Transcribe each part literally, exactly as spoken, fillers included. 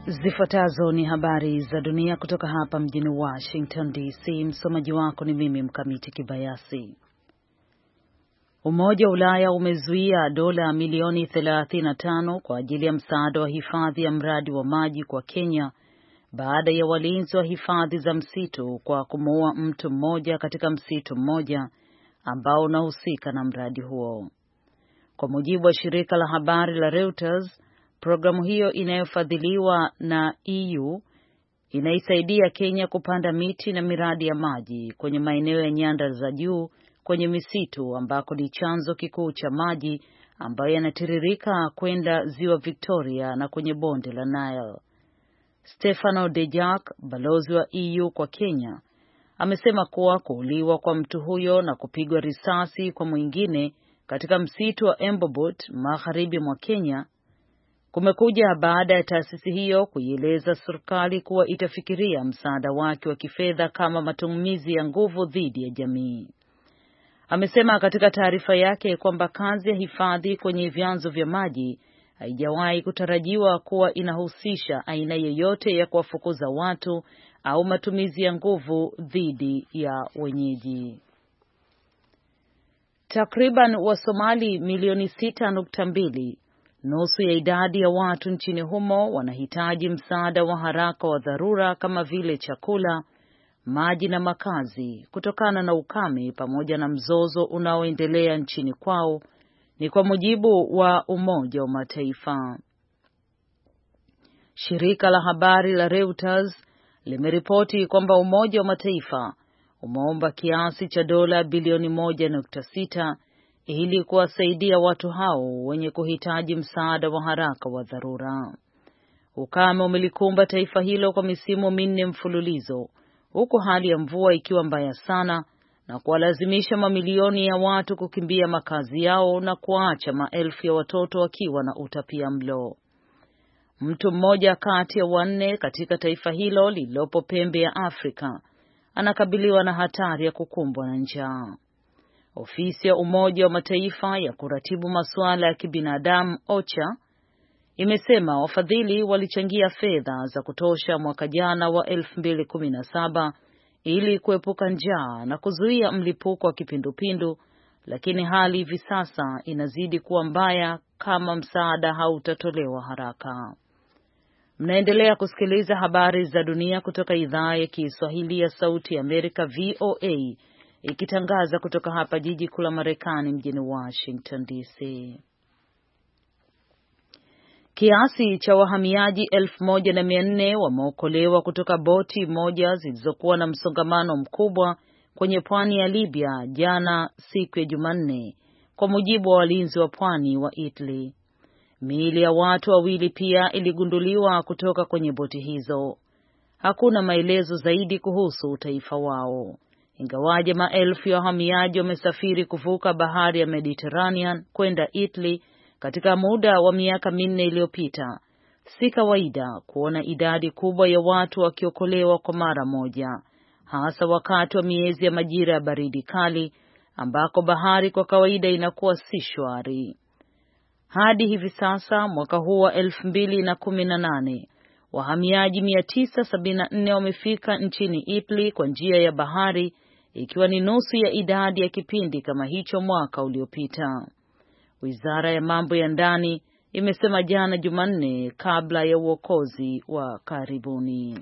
Zifuatazo ni habari za dunia kutoka hapa mjini Washington D C. Msomaji wako ni mimi Mkamiti Kibayasi. Umoja wa Ulaya umezuia dola milioni thelathini na tano kwa ajili ya msaada wa hifadhi ya mradi wa maji kwa Kenya baada ya walinzi wa hifadhi za msitu kwa kumuua mtu mmoja katika msitu mmoja ambao unahusika na mradi huo. Kwa mujibu wa shirika la habari la Reuters, programu hiyo inayofadhiliwa na E U inaisaidia Kenya kupanda miti na miradi ya maji kwenye maeneo ya nyanda za juu kwenye misitu ambako ni chanzo kikuu cha maji ambayo yanatiririka kwenda ziwa Victoria na kwenye bonde la Nile. Stefano De Jack, balozi wa E U kwa Kenya, amesema kuwa kuuliwa kwa mtu huyo na kupigwa risasi kwa mwingine katika msitu wa Embobot magharibi mwa Kenya kumekuja baada ya taasisi hiyo kuieleza serikali kuwa itafikiria msaada wake wa kifedha kama matumizi ya nguvu dhidi ya jamii. Amesema katika taarifa yake kwamba kazi ya hifadhi kwenye vyanzo vya maji haijawahi kutarajiwa kuwa inahusisha aina yoyote ya kuwafukuza watu au matumizi ya nguvu dhidi ya wenyeji. Takriban Wasomali milioni sita nukta mbili, nusu ya idadi ya watu nchini humo, wanahitaji msaada wa haraka wa dharura kama vile chakula, maji na makazi kutokana na ukame pamoja na mzozo unaoendelea nchini kwao, ni kwa mujibu wa Umoja wa Mataifa. Shirika la habari la Reuters limeripoti kwamba Umoja wa Mataifa umeomba kiasi cha dola bilioni moja nukta sita ili kuwasaidia watu hao wenye kuhitaji msaada wa haraka wa dharura. Ukame umelikumba taifa hilo kwa misimu minne mfululizo, huku hali ya mvua ikiwa mbaya sana na kuwalazimisha mamilioni ya watu kukimbia makazi yao na kuacha maelfu ya watoto wakiwa na utapiamlo. Mtu mmoja kati ya wanne katika taifa hilo lililopo pembe ya Afrika anakabiliwa na hatari ya kukumbwa na njaa. Ofisi ya Umoja wa Mataifa ya kuratibu masuala ya kibinadamu OCHA imesema wafadhili walichangia fedha za kutosha mwaka jana wa elfu mbili kumi na saba ili kuepuka njaa na kuzuia mlipuko wa kipindupindu, lakini hali hivi sasa inazidi kuwa mbaya kama msaada hautatolewa haraka. Mnaendelea kusikiliza habari za dunia kutoka idhaa ya Kiswahili ya Sauti ya Amerika V O A ikitangaza kutoka hapa jiji kuu la Marekani mjini Washington D C. Kiasi cha wahamiaji elfu moja na mia nne wameokolewa kutoka boti moja zilizokuwa na msongamano mkubwa kwenye pwani ya Libya jana siku ya Jumanne, kwa mujibu wa walinzi wa pwani wa Italy. Miili ya watu wawili pia iligunduliwa kutoka kwenye boti hizo. Hakuna maelezo zaidi kuhusu utaifa wao. Ingawaje maelfu ya wahamiaji wamesafiri kuvuka bahari ya Mediterranean kwenda Italy katika muda wa miaka minne iliyopita, si kawaida kuona idadi kubwa ya watu wakiokolewa kwa mara moja, hasa wakati wa miezi ya majira ya baridi kali ambako bahari kwa kawaida inakuwa si shwari. Hadi hivi sasa mwaka huu wa elfu mbili na kumi na nane, wahamiaji mia tisa sabini na nne wamefika nchini Italy kwa njia ya bahari, ikiwa ni nusu ya idadi ya kipindi kama hicho mwaka uliopita. Wizara ya mambo ya ndani imesema jana Jumanne kabla ya uokozi wa karibuni.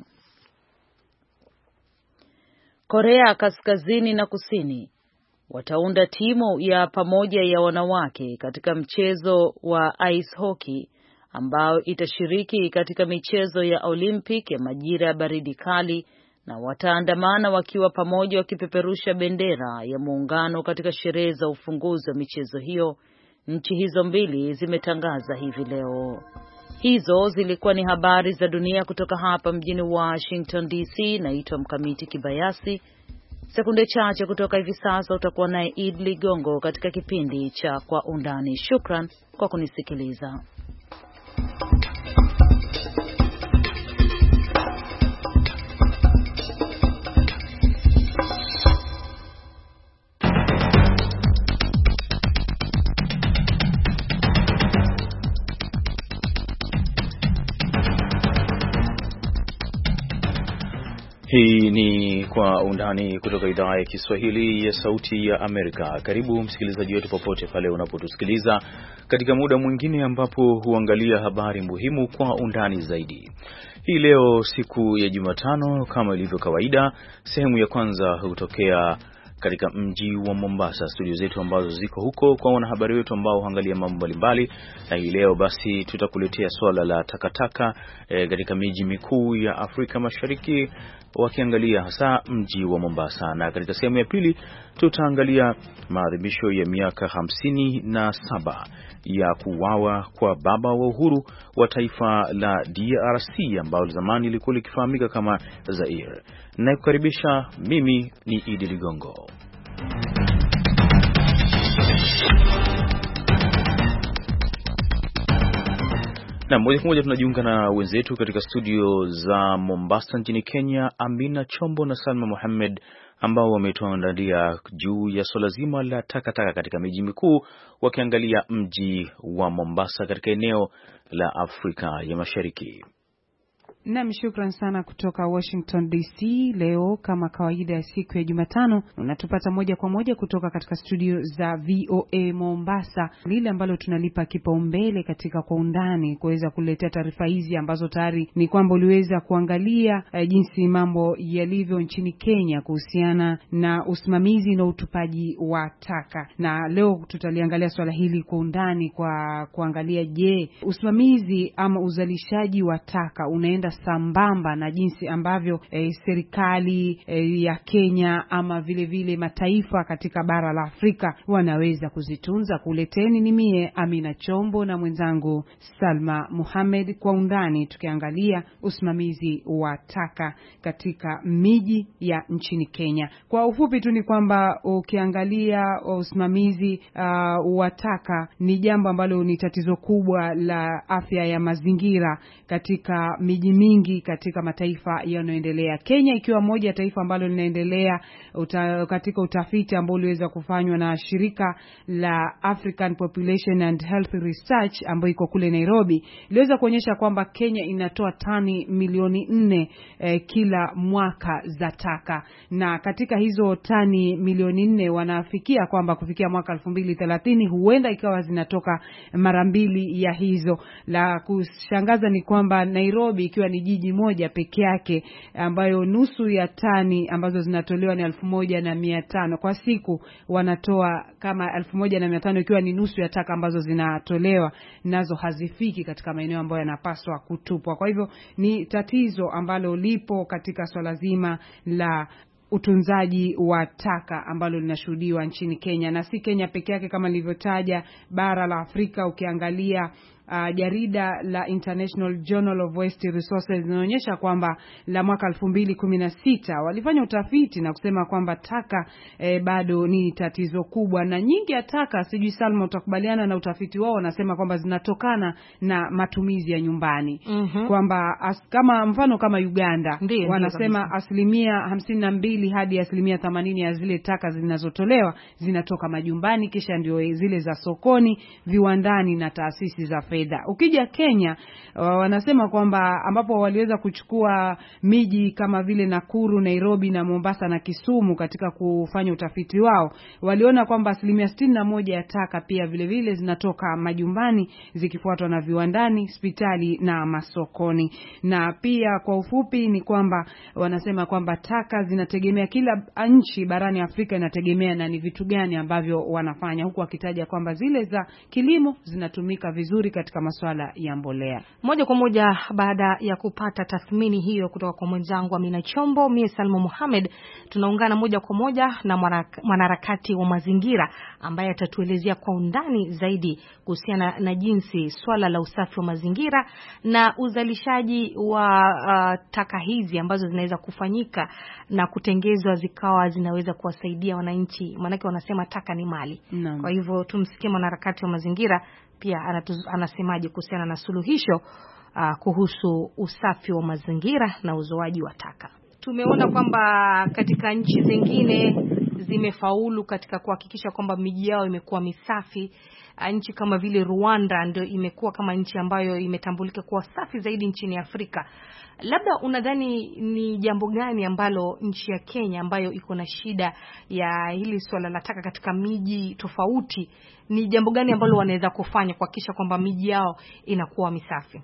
Korea Kaskazini na Kusini wataunda timu ya pamoja ya wanawake katika mchezo wa ice hockey ambao itashiriki katika michezo ya Olympic ya majira ya baridi kali, na wataandamana wakiwa pamoja wakipeperusha bendera ya muungano katika sherehe za ufunguzi wa michezo hiyo, nchi hizo mbili zimetangaza hivi leo. Hizo zilikuwa ni habari za dunia kutoka hapa mjini Washington D C. Naitwa Mkamiti Kibayasi. Sekunde chache kutoka hivi sasa utakuwa naye Id Ligongo katika kipindi cha Kwa Undani. Shukran kwa kunisikiliza. Hii ni Kwa Undani kutoka idhaa ya Kiswahili ya Sauti ya Amerika. Karibu msikilizaji wetu popote pale unapotusikiliza katika muda mwingine ambapo huangalia habari muhimu kwa undani zaidi. Hii leo siku ya Jumatano, kama ilivyo kawaida, sehemu ya kwanza hutokea katika mji wa Mombasa, studio zetu ambazo ziko huko kwa wanahabari wetu ambao huangalia mambo mbalimbali. Na hii leo basi tutakuletea swala la takataka e, katika miji mikuu ya Afrika Mashariki, wakiangalia hasa mji wa Mombasa. Na katika sehemu ya pili tutaangalia maadhimisho ya miaka hamsini na saba ya kuuawa kwa baba wa uhuru wa taifa la D R C ambao zamani ilikuwa likifahamika kama Zaire. Na kukaribisha, mimi ni Idi Ligongo. Na moja kwa moja tunajiunga na wenzetu katika studio za Mombasa nchini Kenya, Amina Chombo na Salma Mohamed, ambao wametuandalia juu ya swala zima la takataka katika miji mikuu, wakiangalia mji wa Mombasa katika eneo la Afrika ya Mashariki. Naam, shukran sana kutoka Washington D C. Leo kama kawaida ya siku ya Jumatano unatupata moja kwa moja kutoka katika studio za V O A Mombasa, lile ambalo tunalipa kipaumbele katika Kwa Undani kuweza kuletea taarifa hizi ambazo tayari ni kwamba uliweza kuangalia uh, jinsi mambo yalivyo nchini Kenya kuhusiana na usimamizi na utupaji wa taka. Na leo tutaliangalia swala hili kwa undani kwa kuangalia, je, usimamizi ama uzalishaji wa taka unaenda sambamba na jinsi ambavyo eh, serikali eh, ya Kenya ama vile vile mataifa katika bara la Afrika wanaweza kuzitunza. Kuleteni ni mie Amina Chombo na mwenzangu Salma Mohamed, Kwa Undani tukiangalia usimamizi wa taka katika miji ya nchini Kenya. Kwa ufupi tu ni kwamba ukiangalia usimamizi uh, wa taka ni jambo ambalo ni tatizo kubwa la afya ya mazingira katika miji mingi katika mataifa yanayoendelea. Kenya ikiwa moja ya taifa ambalo linaendelea uta, katika utafiti ambao uliweza kufanywa na shirika la African Population and Health Research ambayo iko kule Nairobi, iliweza kuonyesha kwamba Kenya inatoa tani milioni nne eh, kila mwaka za taka. Na katika hizo tani milioni nne wanafikia kwamba kufikia mwaka elfu mbili thelathini huenda ikawa zinatoka mara mbili ya hizo. La kushangaza ni kwamba Nairobi ikiwa ni jiji moja peke yake ambayo nusu ya tani ambazo zinatolewa ni elfu moja na mia tano kwa siku, wanatoa kama elfu moja na mia tano, ikiwa ni nusu ya taka ambazo zinatolewa, nazo hazifiki katika maeneo ambayo yanapaswa kutupwa. Kwa hivyo ni tatizo ambalo lipo katika swala zima la utunzaji wa taka ambalo linashuhudiwa nchini Kenya. Na si Kenya peke yake, kama nilivyotaja, bara la Afrika ukiangalia Uh, jarida la International Journal of Waste Resources linaonyesha kwamba la mwaka elfu mbili kumi na sita walifanya utafiti na kusema kwamba taka eh, bado ni tatizo kubwa, na nyingi ya taka, sijui Salma utakubaliana na utafiti wao, wanasema kwamba zinatokana na matumizi ya nyumbani. Mm-hmm. Kwamba as, kama mfano kama Uganda ndiye, wanasema ndiye asilimia hamsini na mbili hadi asilimia themanini ya zile taka zinazotolewa zinatoka majumbani, kisha ndio zile za sokoni, viwandani na taasisi za fedha. Ukija Kenya uh, wanasema kwamba ambapo waliweza kuchukua miji kama vile Nakuru, Nairobi na Mombasa na Kisumu katika kufanya utafiti wao, waliona kwamba asilimia sitini na moja ya taka pia vile vile zinatoka majumbani, zikifuatwa na viwandani, hospitali na masokoni. Na pia kwa ufupi ni kwamba wanasema kwamba taka zinategemea, kila nchi barani Afrika inategemea na ni vitu gani ambavyo wanafanya, huku wakitaja kwamba zile za kilimo zinatumika vizuri katika masuala ya mbolea. Moja kwa moja baada ya kupata tathmini hiyo kutoka kwa mwenzangu Amina Chombo, mie Salma Mohamed, tunaungana moja kwa moja na mwanaharakati wa mazingira ambaye atatuelezea kwa undani zaidi kuhusiana na jinsi swala la usafi wa mazingira na uzalishaji wa uh, taka hizi ambazo zinaweza kufanyika na kutengezwa zikawa zinaweza kuwasaidia wananchi, maana wanasema taka ni mali. No. Kwa hivyo tumsikie mwanaharakati wa mazingira pia anatuz, anasemaje kuhusiana na suluhisho uh, kuhusu usafi wa mazingira na uzoaji wa taka. Tumeona kwamba katika nchi zingine zimefaulu katika kuhakikisha kwamba miji yao imekuwa misafi. Nchi kama vile Rwanda ndio imekuwa kama nchi ambayo imetambulika kuwa safi zaidi nchini Afrika. Labda unadhani ni jambo gani ambalo nchi ya Kenya ambayo iko na shida ya hili swala la taka katika miji tofauti, ni jambo gani ambalo wanaweza kufanya kuhakikisha kwamba miji yao inakuwa misafi?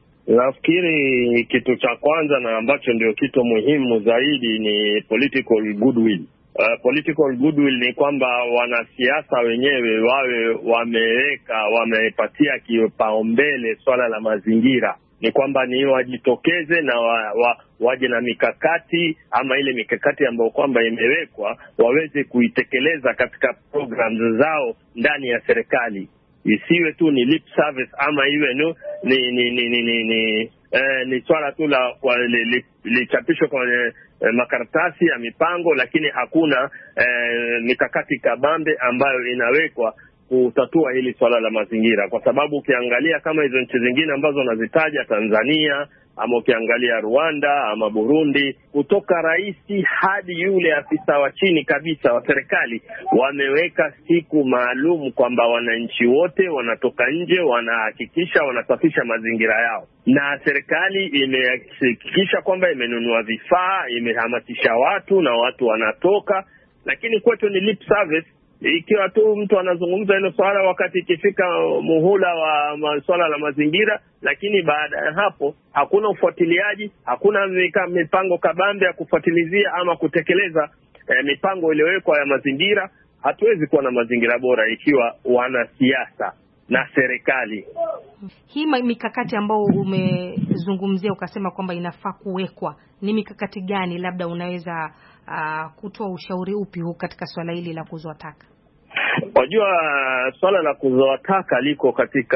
Nafikiri kitu cha kwanza na ambacho ndio kitu muhimu zaidi ni political goodwill. Uh, political goodwill ni kwamba wanasiasa wenyewe wawe wameweka wamepatia kipaumbele swala la mazingira. Ni kwamba ni wajitokeze na wa, wa, waje na mikakati ama ile mikakati ambayo kwamba imewekwa waweze kuitekeleza katika programs zao ndani ya serikali. Isiwe tu ni lip service ama iwe no, ni ni ni ni ni, ni, eh, ni swala tu la lichapishwa li, li kwenye eh, makaratasi ya mipango, lakini hakuna eh, mikakati kabambe ambayo inawekwa kutatua hili swala la mazingira. Kwa sababu ukiangalia kama hizo nchi zingine ambazo nazitaja, Tanzania ama ukiangalia Rwanda ama Burundi, kutoka rais hadi yule afisa wa chini kabisa wa serikali wameweka siku maalum kwamba wananchi wote wanatoka nje wanahakikisha wanasafisha mazingira yao, na serikali imehakikisha kwamba imenunua vifaa, imehamasisha watu na watu wanatoka. Lakini kwetu ni lip service. Ikiwa tu mtu anazungumza hilo swala wakati ikifika muhula wa swala la mazingira, lakini baada ya hapo hakuna ufuatiliaji, hakuna mipango kabambe ya kufuatilizia ama kutekeleza eh, mipango iliyowekwa ya mazingira, hatuwezi kuwa na mazingira bora ikiwa wanasiasa na serikali. Hii mikakati ambayo umezungumzia ukasema kwamba inafaa kuwekwa, ni mikakati gani? Labda unaweza uh, kutoa ushauri upi huu katika swala hili la kuzoa taka? Wajua, swala la kuzoa taka liko katika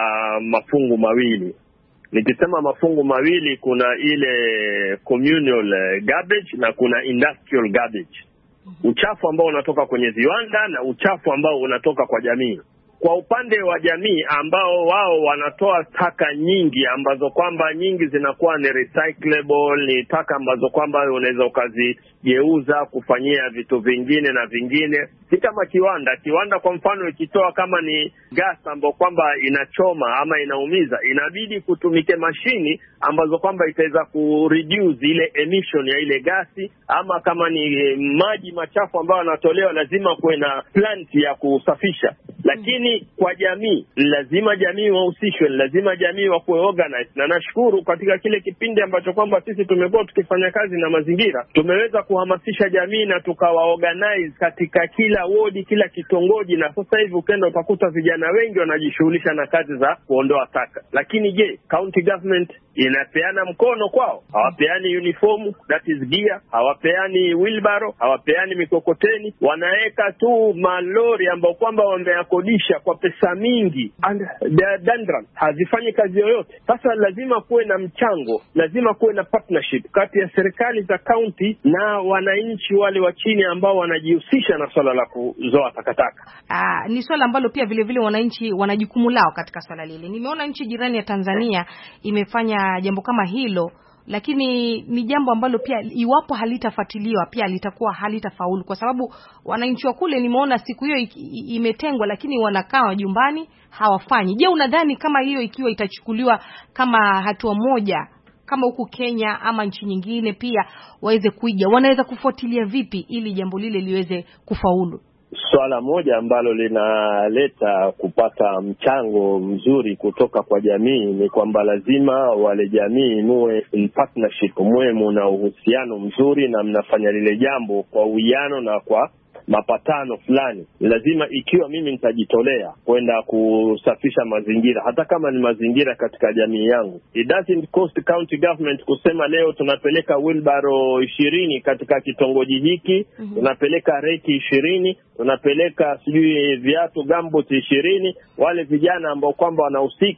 mafungu mawili. Nikisema mafungu mawili, kuna ile communal garbage na kuna industrial garbage. Uchafu ambao unatoka kwenye viwanda na uchafu ambao unatoka kwa jamii. Kwa upande wa jamii ambao wao wanatoa taka nyingi ambazo kwamba nyingi zinakuwa ni recyclable, ni taka ambazo kwamba unaweza ukazigeuza kufanyia vitu vingine na vingine. Si kama kiwanda. Kiwanda kwa mfano ikitoa kama ni gas ambayo kwamba inachoma ama inaumiza, inabidi kutumike mashini ambazo kwamba itaweza kureduce ile emission ya ile gasi. Ama kama ni maji machafu ambayo yanatolewa, lazima kuwe na plant ya kusafisha. Lakini kwa jamii, lazima jamii wahusishwe, lazima jamii wakuwe organized. Na nashukuru katika kile kipindi ambacho kwamba sisi tumekuwa tukifanya kazi na mazingira, tumeweza kuhamasisha jamii na tukawaorganize katika kila wodi, kila kitongoji, na sasa hivi ukenda utakuta vijana wengi wanajishughulisha na kazi za kuondoa taka. Lakini je, county government inapeana mkono kwao? Hawapeani uniform, that is gear, hawapeani wheelbarrow, hawapeani mikokoteni, wanaweka tu malori ambao kwamba wameyakodisha kwa pesa mingi and the dandran hazifanyi kazi yoyote. Sasa lazima kuwe na mchango, lazima kuwe na partnership kati ya serikali za county na wananchi wale wa chini ambao wanajihusisha na swala la kuzoa takataka. Ah, ni swala ambalo pia vile vile wananchi wana jukumu lao katika swala lile. Nimeona nchi jirani ya Tanzania imefanya jambo kama hilo, lakini ni jambo ambalo pia iwapo halitafuatiliwa pia litakuwa halitafaulu, kwa sababu wananchi wa kule nimeona siku hiyo imetengwa, lakini wanakaa majumbani hawafanyi. Je, unadhani kama hiyo ikiwa itachukuliwa kama hatua moja kama huku Kenya ama nchi nyingine pia waweze kuiga, wanaweza kufuatilia vipi ili jambo lile liweze kufaulu? Swala moja ambalo linaleta kupata mchango mzuri kutoka kwa jamii ni kwamba lazima wale jamii muwe in partnership, muwe mna uhusiano mzuri na mnafanya lile jambo kwa uwiano na kwa mapatano fulani. Lazima ikiwa mimi nitajitolea kwenda kusafisha mazingira, hata kama ni mazingira katika jamii yangu, it doesn't cost county government kusema leo tunapeleka wheelbarrow ishirini katika kitongoji hiki, mm-hmm. tunapeleka reki ishirini, tunapeleka sijui viatu gumboot ishirini. Wale vijana ambao kwamba wanahusika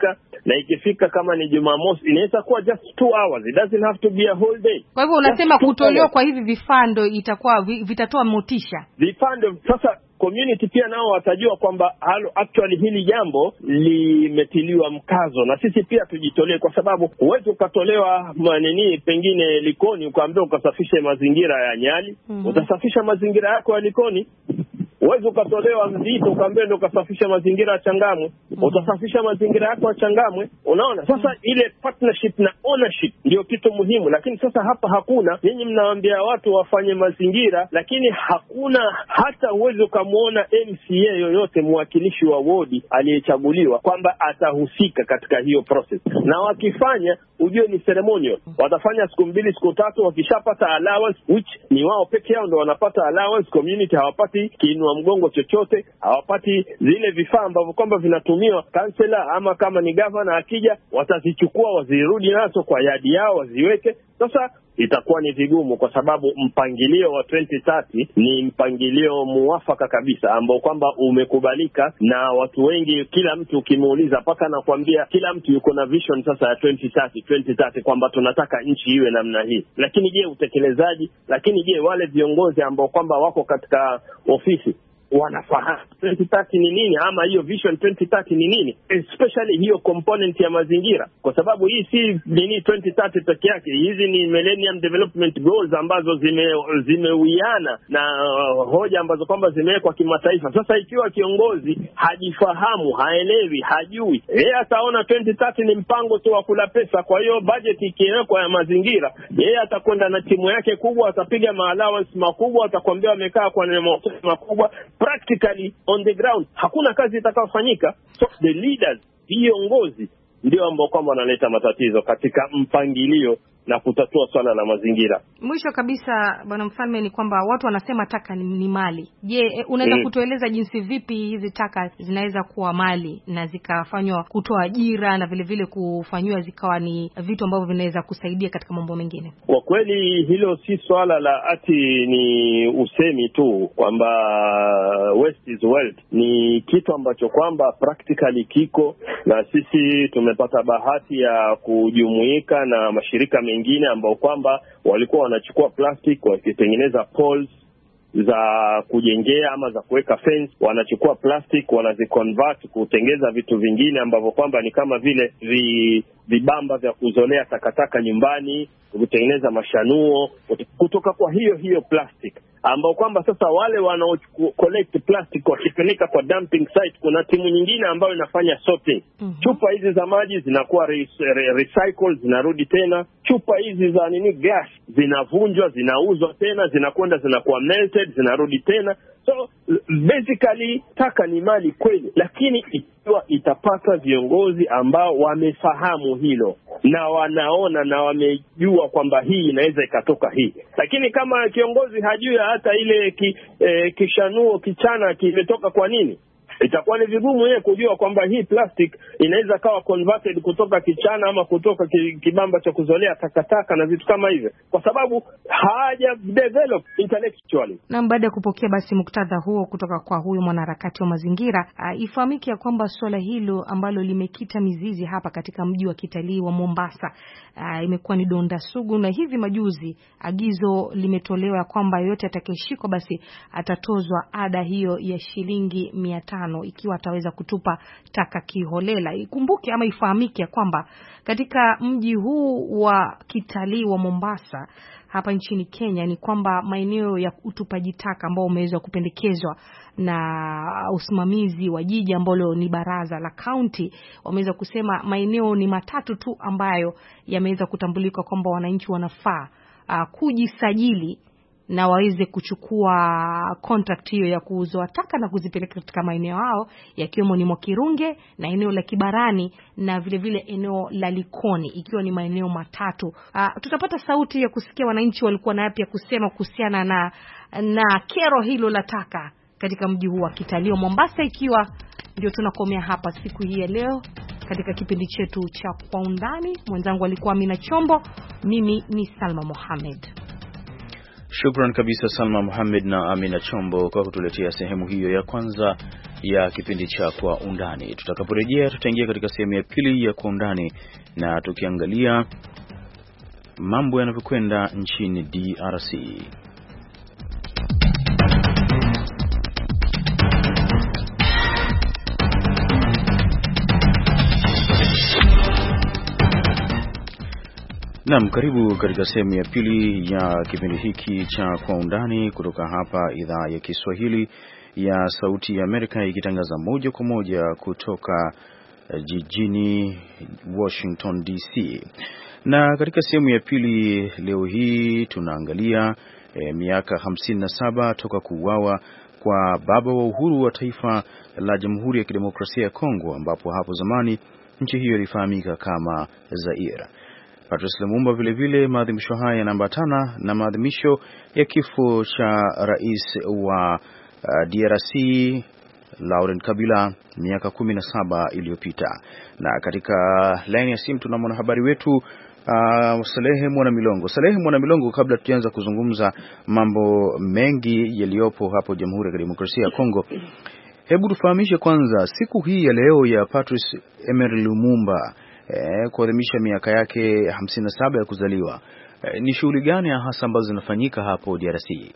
na ikifika kama ni Jumamosi inaweza kuwa just two hours, it doesn't have to be a whole day. Kwa hivyo unasema kutolewa kwa hivi vifando itakuwa vitatoa motisha. Vifando sasa community pia nao watajua kwamba actually hili jambo limetiliwa mkazo, na sisi pia tujitolee, kwa sababu huwezi ukatolewa manini pengine Likoni ukaambia ukasafishe mazingira ya Nyali. Mm-hmm. Utasafisha mazingira yako ya Likoni. Huwezi ukatolewa Mzito ukaambia ndio ukasafisha mazingira ya Changamwe. Mm-hmm. Utasafisha mazingira yako ya Changamwe. Unaona? Sasa mm-hmm. ile partnership na ownership ndio kitu muhimu, lakini sasa hapa hakuna. Nyinyi mnawaambia watu wafanye mazingira, lakini hakuna hata uwezo kumuona M C A yoyote mwakilishi wa wodi aliyechaguliwa kwamba atahusika katika hiyo process. Na wakifanya ujue ni ceremonial. Watafanya siku mbili siku tatu, wakishapata allowance which ni wao peke yao ndio wanapata allowance, community hawapati kiinua mgongo chochote, hawapati zile vifaa ambavyo kwamba vinatumiwa kansela ama kama ni governor akija watazichukua wazirudi nazo kwa yadi yao waziweke. Sasa itakuwa ni vigumu, kwa sababu mpangilio wa twenty thirty ni mpangilio muafaka kabisa ambao kwamba umekubalika na watu wengi. Kila mtu ukimuuliza paka nakwambia kila mtu yuko na vision sasa ya twenty thirty kwamba tunataka nchi iwe namna hii. Lakini je, utekelezaji? Lakini je, wale viongozi ambao kwamba wako katika ofisi wanafahamu twenty thirty ni nini, ama hiyo vision twenty thirty ni nini, especially hiyo component ya mazingira? Kwa sababu hii si nini twenty thirty peke yake, hizi ni Millennium Development Goals ambazo zime zimeuiana na uh, hoja ambazo kwamba zimewekwa kimataifa. Sasa ikiwa kiongozi hajifahamu, haelewi, hajui, yeye ataona twenty thirty ni mpango tu wa kula pesa. Kwa hiyo budget ikiwekwa ya mazingira, yeye atakwenda na timu yake kubwa, atapiga allowance makubwa, atakwambia wamekaa kwa neno makubwa. Practically on the ground hakuna kazi itakayofanyika. So the leaders, viongozi ndio ambao kwamba wanaleta matatizo katika mpangilio na kutatua swala la mazingira. Mwisho kabisa Bwana Mfalme, ni kwamba watu wanasema taka ni, ni mali. Je, unaweza mm. kutueleza jinsi vipi hizi taka zinaweza kuwa mali na zikafanywa kutoa ajira na vile vile kufanywa zikawa ni vitu ambavyo vinaweza kusaidia katika mambo mengine? Kwa kweli hilo si swala la ati ni usemi tu kwamba waste is wealth. Ni kitu ambacho kwamba practically kiko, na sisi tumepata bahati ya kujumuika na mashirika mengine ambao kwamba walikuwa wanachukua plastic wakitengeneza poles za kujengea ama za kuweka fence. Wanachukua plastic wanaziconvert kutengeza vitu vingine ambavyo kwamba ni kama vile vi, vibamba vya kuzolea takataka nyumbani, kutengeneza mashanuo kutoka kwa hiyo hiyo plastic, ambao kwamba sasa wale wanao collect plastic wakipeleka kwa dumping site, kuna timu nyingine ambayo inafanya sorting. Mm-hmm. Chupa hizi za maji zinakuwa re, re, recycled, zinarudi tena. Chupa hizi za nini gas zinavunjwa, zinauzwa tena, zinakwenda zinakuwa melted, zinarudi tena. So basically taka ni mali kweli, lakini ikiwa itapata viongozi ambao wamefahamu hilo na wanaona na wamejua kwamba hii inaweza ikatoka hii. Lakini kama kiongozi hajui hata ile ki, eh, kishanuo kichana kimetoka kwa nini, itakuwa ni vigumu yeye kujua kwamba hii plastic inaweza kawa converted kutoka kichana ama kutoka kibamba cha kuzolea takataka na vitu kama hivyo, kwa sababu haja develop intellectually. Na baada ya kupokea basi muktadha huo kutoka kwa huyo mwanaharakati wa mazingira, uh, ifahamike ya kwamba swala hilo ambalo limekita mizizi hapa katika mji wa kitalii wa Mombasa uh, imekuwa ni donda sugu, na hivi majuzi agizo limetolewa ya kwamba yote atakayeshikwa basi atatozwa ada hiyo ya shilingi mia tano ikiwa ataweza kutupa taka kiholela. Ikumbuke ama ifahamike ya kwamba katika mji huu wa kitalii wa Mombasa hapa nchini Kenya ni kwamba maeneo ya utupaji taka ambao umeweza kupendekezwa na usimamizi wa jiji ambalo ni baraza la county, wameweza kusema maeneo ni matatu tu ambayo yameweza kutambulika kwamba wananchi wanafaa uh, kujisajili na waweze kuchukua contract hiyo ya kuuzoa taka na kuzipeleka katika maeneo hao, yakiwemo ni Mwakirunge na eneo la Kibarani na vile vile eneo la Likoni, ikiwa ni maeneo matatu. Uh, tutapata sauti ya kusikia wananchi walikuwa na yapi ya kusema kuhusiana na na kero hilo la taka katika mji huu wa kitalii wa Mombasa, ikiwa ndio tunakomea hapa siku hii ya leo katika kipindi chetu cha Kwa Undani. Mwenzangu alikuwa Amina Chombo, mimi ni Salma Mohamed. Shukran kabisa Salma Mohamed na Amina Chombo kwa kutuletea sehemu hiyo ya kwanza ya kipindi cha Kwa Undani. Tutakaporejea tutaingia katika sehemu ya pili ya Kwa Undani na tukiangalia mambo yanavyokwenda nchini D R C. Naam, karibu katika sehemu ya pili ya kipindi hiki cha Kwa Undani kutoka hapa idhaa ya Kiswahili ya Sauti ya Amerika, ikitangaza moja kwa moja kutoka jijini Washington D C. Na katika sehemu ya pili leo hii tunaangalia e, miaka hamsini na saba toka kuuawa kwa baba wa uhuru wa taifa la Jamhuri ya Kidemokrasia ya Kongo, ambapo hapo zamani nchi hiyo ilifahamika kama Zaire. Patrice Lumumba vile vile maadhimisho haya yanaambatana na maadhimisho ya kifo cha rais wa uh, D R C Laurent Kabila miaka kumi na saba iliyopita. Na katika line ya simu tuna mwanahabari wetu uh, Salehe Mwanamilongo. Salehe Mwanamilongo, kabla tuanze kuzungumza mambo mengi yaliyopo hapo Jamhuri ya Kidemokrasia ya Kongo, hebu tufahamishe kwanza siku hii ya leo ya Patrice Emery Lumumba Eh, kuadhimisha miaka yake hamsini na saba ya kuzaliwa. Eh, ni shughuli gani hasa ambazo zinafanyika hapo D R C?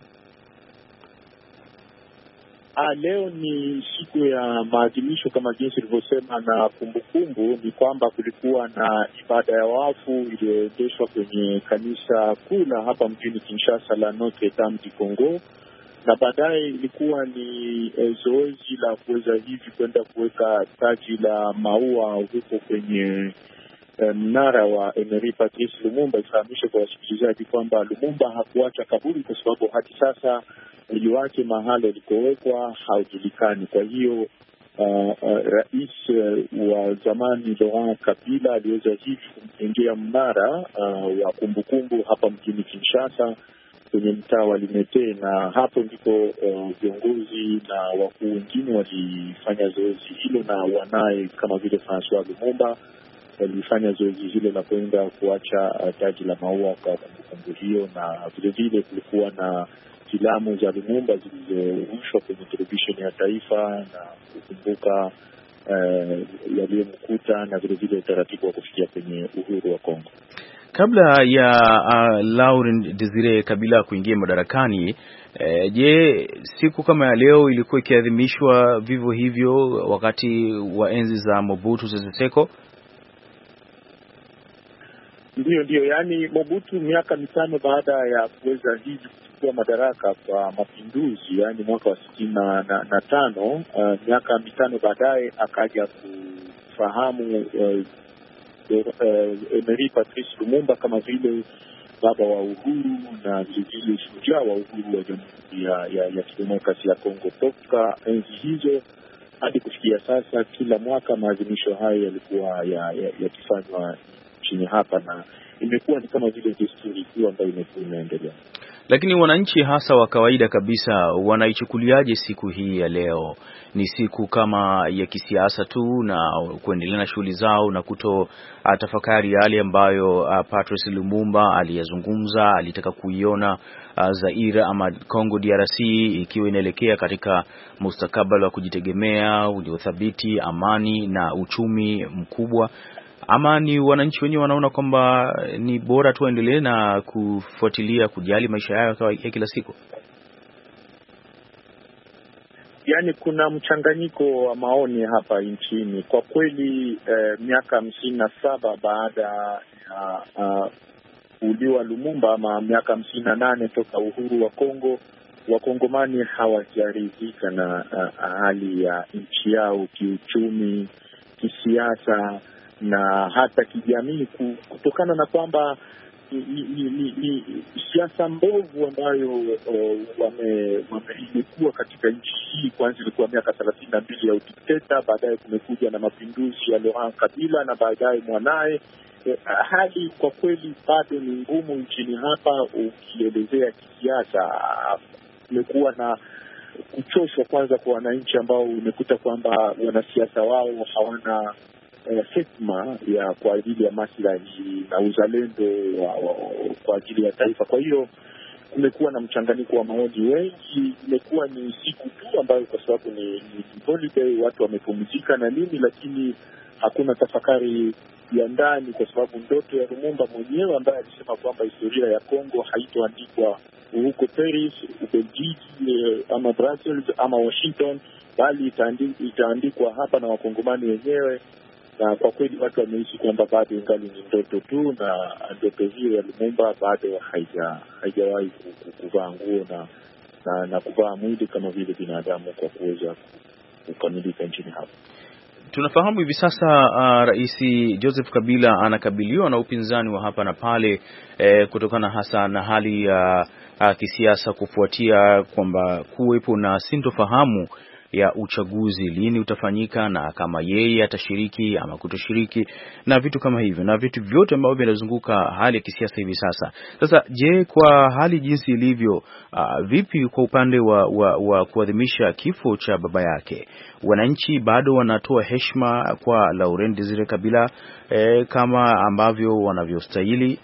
Ah, leo ni siku ya maadhimisho kama jinsi ilivyosema, na kumbukumbu ni kwamba kulikuwa na ibada ya wafu iliyoendeshwa kwenye kanisa kuu la hapa mjini Kinshasa la Notre Dame du Congo, na baadaye ilikuwa ni e, zoezi la kuweza hivi kwenda kuweka taji la maua huko kwenye e, mnara wa Emery Patrice Lumumba. Ifahamishe kwa wasikilizaji kwamba Lumumba hakuacha kaburi, kwa sababu hadi sasa mwili wake mahali alikowekwa haujulikani. Kwa hiyo uh, uh, rais uh, wa zamani Laurent Kabila aliweza hivi kumjengea mnara uh, wa kumbukumbu hapa mjini Kinshasa kwenye mtaa wa Limete, na hapo ndipo viongozi uh, na wakuu wengine walifanya zoezi hilo, na wanaye kama vile François Lumumba walifanya zoezi hilo la kwenda kuacha uh, taji la maua kwa kumbukumbu hiyo. Na vile vile kulikuwa na filamu za Lumumba zilizorushwa kwenye televisheni ya taifa na kukumbuka uh, yaliyomkuta na vile vile utaratibu wa kufikia kwenye uhuru wa Kongo. Kabla ya uh, Laurent Desire Kabila kuingia madarakani, eh, je, siku kama ya leo ilikuwa ikiadhimishwa vivyo hivyo wakati wa enzi za Mobutu Sese Seko? Ndiyo, ndiyo. Yaani Mobutu miaka mitano baada ya kuweza hivi kuchukua madaraka kwa mapinduzi, yaani mwaka wa sitini na, na, na tano, uh, miaka mitano baadaye akaja kufahamu uh, Uh, Emery Patrice Lumumba kama vile baba wa uhuru na vile shujaa wa uhuru wa Jamhuri ya, ya, ya Kidemokrasia ya Kongo. Toka enzi hizo hadi kufikia sasa, kila mwaka maadhimisho hayo yalikuwa yakifanywa ya, ya chini hapa, na imekuwa ni kama vile desturi kuu ambayo imekuwa inaendelea. Lakini wananchi hasa wa kawaida kabisa wanaichukuliaje siku hii ya leo? Ni siku kama ya kisiasa tu na kuendelea na shughuli zao na kuto tafakari yale ambayo uh, Patrice Lumumba aliyazungumza, alitaka kuiona uh, Zaire ama Congo D R C ikiwa inaelekea katika mustakabali wa kujitegemea, uliothabiti, amani na uchumi mkubwa? Ama ni wananchi wenyewe wanaona kwamba ni bora tu endelee na kufuatilia kujali maisha yao ya kila siku? Yaani kuna mchanganyiko wa maoni hapa nchini kwa kweli. Eh, miaka hamsini na saba baada ya uh, kuuliwa Lumumba, ama miaka hamsini na nane toka uhuru wa Kongo, Wakongomani hawajaridhika na uh, hali ya nchi yao kiuchumi, kisiasa na hata kijamii, kutokana na kwamba ni, ni, ni, ni siasa mbovu ambayo uh, wame, wame imekuwa katika nchi hii. Kwanza ilikuwa miaka thelathini na mbili ya udikteta, baadaye kumekuja na mapinduzi ya Laurent Kabila na baadaye mwanaye. Eh, hali kwa kweli bado ni ngumu nchini hapa. Ukielezea kisiasa, kumekuwa na kuchoshwa kwanza kwa wananchi ambao umekuta kwamba wanasiasa wao hawana eh, hekima ya kwa ajili ya maslahi na uzalendo wa, wa, kwa ajili ya taifa. Kwa hiyo kumekuwa na mchanganyiko wa maoni wengi. Imekuwa ni siku tu ambayo kwa sababu ni, ni holiday, watu wamepumzika na nini, lakini hakuna tafakari ya ndani, kwa sababu ndoto ya Lumumba mwenyewe ambaye alisema kwamba historia ya Kongo haitoandikwa huko Paris, Ubelgiji ama Brussels ama Washington, bali itaandikwa hapa na wakongomani wenyewe. Na kwa kweli watu wameishi kwamba bado ingali ni ndoto tu, na ndoto hiyo ya Lumumba bado haija haijawahi kuvaa nguo na, na na kuvaa mwili kama vile binadamu kwa kuweza kukamilika nchini hapa. Tunafahamu hivi sasa uh, Rais Joseph Kabila anakabiliwa na upinzani wa hapa na pale eh, kutokana hasa na hali ya uh, uh, kisiasa kufuatia kwamba kuwepo na sintofahamu ya uchaguzi, lini utafanyika na kama yeye atashiriki ama kutoshiriki na vitu kama hivyo, na vitu vyote ambavyo vinazunguka hali ya kisiasa hivi sasa. Sasa je, kwa hali jinsi ilivyo, uh, vipi kwa upande wa, wa, wa kuadhimisha kifo cha baba yake? Wananchi bado wanatoa heshima kwa Laurent Desire Kabila eh, kama ambavyo wanavyostahili?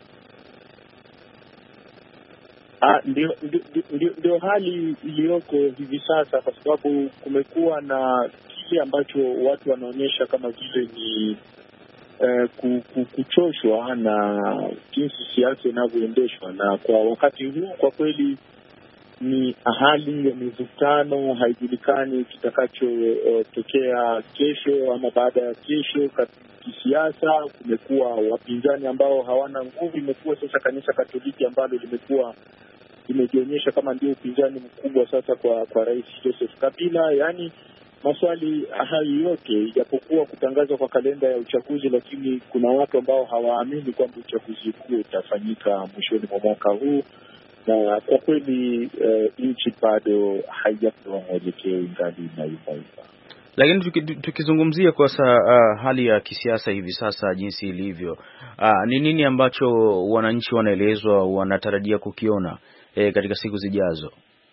Ah, ndio, ndio, ndio hali iliyoko hivi sasa, kwa sababu kumekuwa na kile ambacho watu wanaonyesha kama vile ni eh, kuchoshwa na jinsi siasa inavyoendeshwa, na kwa wakati huu kwa kweli ni hali ya mivutano. Haijulikani kitakachotokea uh, kesho ama baada ya kesho kisiasa. Kumekuwa wapinzani ambao hawana nguvu. Imekuwa sasa kanisa Katoliki ambalo limekuwa limejionyesha kama ndio upinzani mkubwa sasa kwa kwa Rais Joseph Kabila. Yaani maswali hayo yote, ijapokuwa kutangazwa kwa kalenda ya uchaguzi, lakini kuna watu ambao hawaamini kwamba uchaguzi huu utafanyika mwishoni mwa mwaka huu. Na kwa kweli uh, nchi bado haijapewa mwelekeo, ingali inaiva. Lakini tukizungumzia kwa sasa uh, hali ya kisiasa hivi sasa jinsi ilivyo, uh, ni nini ambacho wananchi wanaelezwa wanatarajia kukiona eh, katika siku zijazo?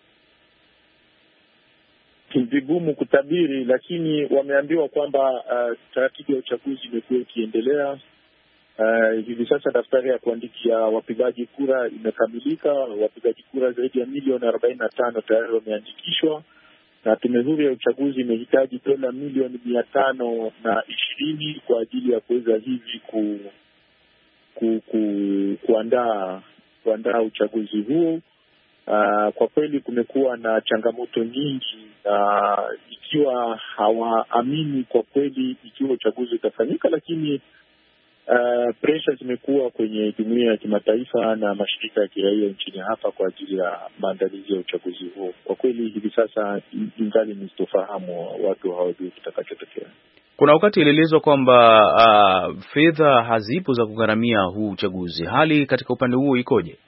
Vigumu kutabiri, lakini wameambiwa kwamba uh, taratibu ya uchaguzi imekuwa ikiendelea. Uh, hivi sasa daftari ya kuandikia wapigaji kura imekamilika. Wapigaji kura zaidi ya milioni arobaini na tano tayari wameandikishwa, na tume huru ya uchaguzi imehitaji dola milioni mia tano na ishirini kwa ajili ya kuweza hivi ku, ku, ku, kuandaa kuandaa uchaguzi huu. Uh, kwa kweli kumekuwa na changamoto nyingi, na uh, ikiwa hawaamini kwa kweli ikiwa uchaguzi utafanyika, lakini Uh, pressure zimekuwa kwenye jumuiya ya kimataifa na mashirika ya kiraia nchini hapa kwa ajili ya maandalizi ya uchaguzi huo. Kwa kweli hivi sasa ingali ni sitofahamu, watu hawajui kitakachotokea. Kuna wakati ilielezwa kwamba uh, fedha hazipo za kugharamia huu uchaguzi. Hali katika upande huo ikoje?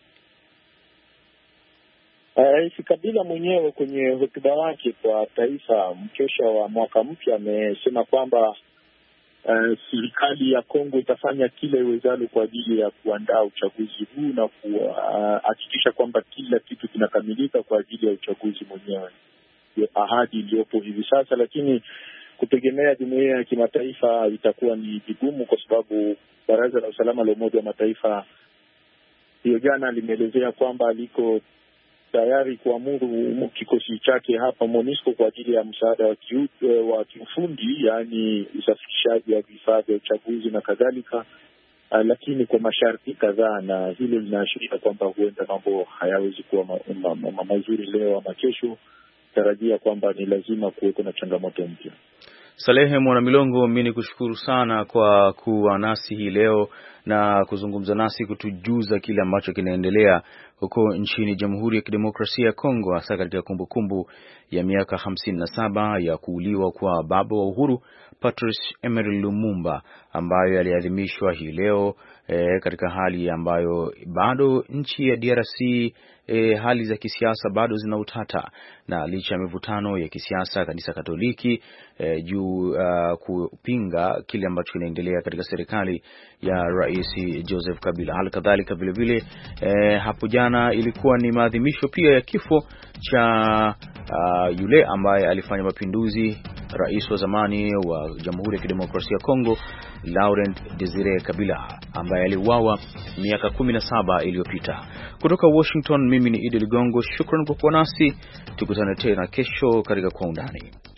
Rais uh, Kabila mwenyewe kwenye hotuba wake kwa taifa mkesha wa mwaka mpya amesema kwamba Uh, serikali ya Kongo itafanya kila iwezalo kwa ajili ya kuandaa uchaguzi huu na kuhakikisha uh, kwamba kila kitu kinakamilika kwa ajili ya uchaguzi mwenyewe. Ahadi iliyopo hivi sasa, lakini kutegemea jumuiya ya kimataifa itakuwa ni vigumu, kwa sababu Baraza la Usalama la Umoja wa Mataifa hiyo jana limeelezea kwamba liko tayari kuamuru kikosi chake hapa MONUSCO kwa ajili ya msaada wa kiu, wa kiufundi, yaani usafirishaji wa vifaa vya uchaguzi na kadhalika, uh, lakini kwa masharti kadhaa, na hilo linaashiria kwamba huenda mambo hayawezi kuwa ma, ma, ma, ma, mazuri leo ama kesho. Tarajia kwamba ni lazima kuweko na changamoto mpya. Salehe Mwanamilongo, mimi nikushukuru sana kwa kuwa nasi hii leo na kuzungumza nasi, kutujuza kile ambacho kinaendelea huko nchini Jamhuri ya Kidemokrasia ya Kongo, hasa katika kumbukumbu ya miaka hamsini na saba ya kuuliwa kwa baba wa uhuru Patrice Emery Lumumba, ambayo yaliadhimishwa hii leo e, katika hali ambayo bado nchi ya D R C e, hali za kisiasa bado zina utata, na licha ya mivutano ya kisiasa kanisa Katoliki e, juu uh, kupinga kile ambacho kinaendelea katika serikali ya Rais Joseph Kabila. Hali kadhalika vile vile e, hapo jana jana ilikuwa ni maadhimisho pia ya kifo cha uh, yule ambaye alifanya mapinduzi, rais wa zamani wa Jamhuri ya Kidemokrasia ya Kongo, Laurent Desire Kabila, ambaye aliuawa miaka kumi na saba iliyopita. Kutoka Washington, mimi ni Idi Ligongo. Shukrani kwa kuwa nasi. Tukutane tena kesho katika Kwa Undani.